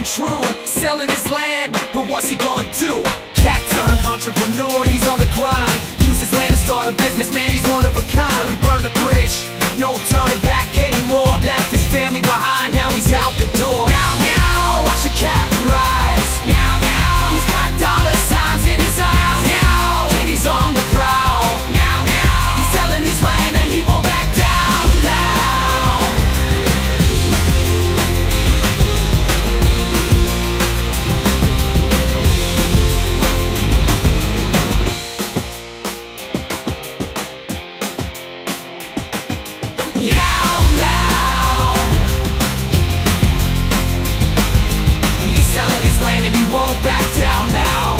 come true, selling his land, but what's he gonna do? Cat turned entrepreneur, he's on the grind. Use his land to start a business, man, he's one of a kind. He burned the bridge, no turning back anymore. Left his family behind, now he's out the door. Meow, meow, watch the cat rise. Meow, meow, he's got dollar signs in his eyes. Meow, and he's on the prowl. Meow, meow, he's selling his land and he won't back down now. Meow, meow, he's selling his land and he won't back down now.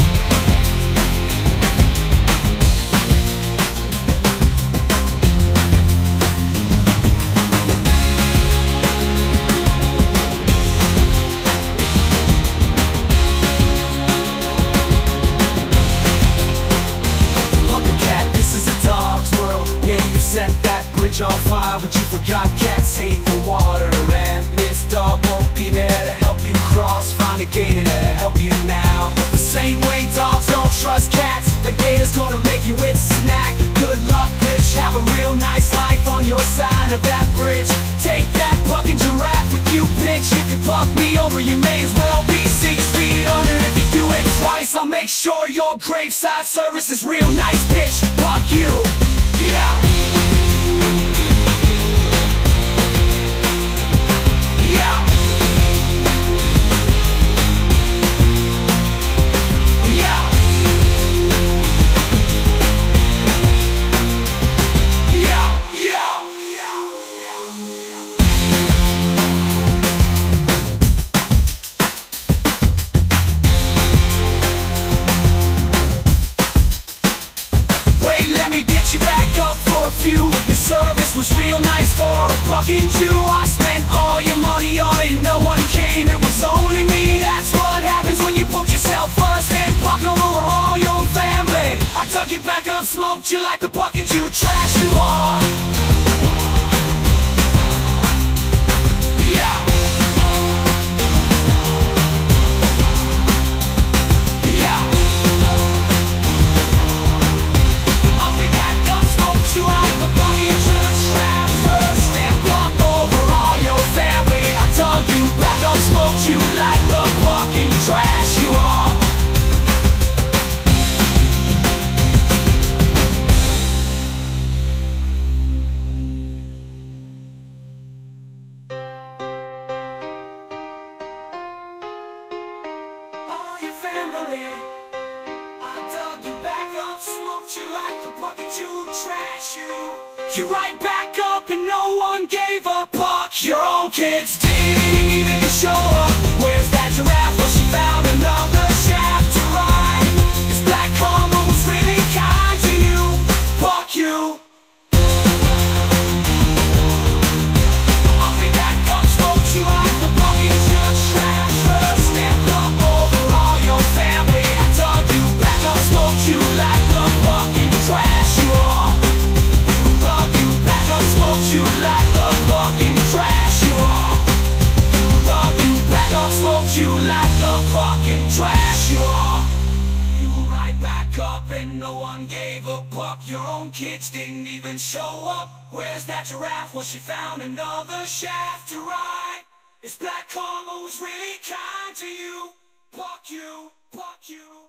Look at cat, this is a dog's world. Yeah, you set that bridge on fire, but you forgot cats hate the water. And this dog won't be there to help you cross. Find a gator to help you now. The same way dogs don't trust cats, the gator's gonna make you its snack. Good luck, bitch, have a real nice life on your side of that bridge. Take that fucking giraffe with you, bitch. If you fuck me over, you may as well be 6 feet under. If you do it twice, I'll make sure your graveside service is real nice, bitch. Fuck you, yeah. Yeah. Yeah. Yeah. Yeah. Wait, let me get you back up for a few. Your service was real nice for a fucking Jew. I spent all your money on it, no one came, it was only me. That's what happens when you put yourself first and fuck over all your family. I dug you back up, smoked you like the fucking Jew trash you are. Yeah. Yeah. I'll be back up, smoked you like the fucking Jew trash first and fuck over all your family. I dug you back up, smoked you like the fucking trash you are. All your family, I dug you back up, smoked you like the fucking Jew trash you. You're right back up and no one gave a fuck. Your own kids didn't even show up. Where's that giraffe? Well, she found another shaft to ride. This black karma was really kind to you. Fuck you. I'll be back up, smoked you like the fucking Jew trash first and fuck over all your family. I dug you back up, smoked you like the fucking trash you are. Dug you back up, smoked you like the fucking trash you are. Dug you back up, smoked you like the fucking trash you are. You were right back up and no one gave a fuck. Your own kids didn't even show up. Where's that giraffe? Well, she found another shaft to ride. This black karma was really kind to you. Fuck you, fuck you.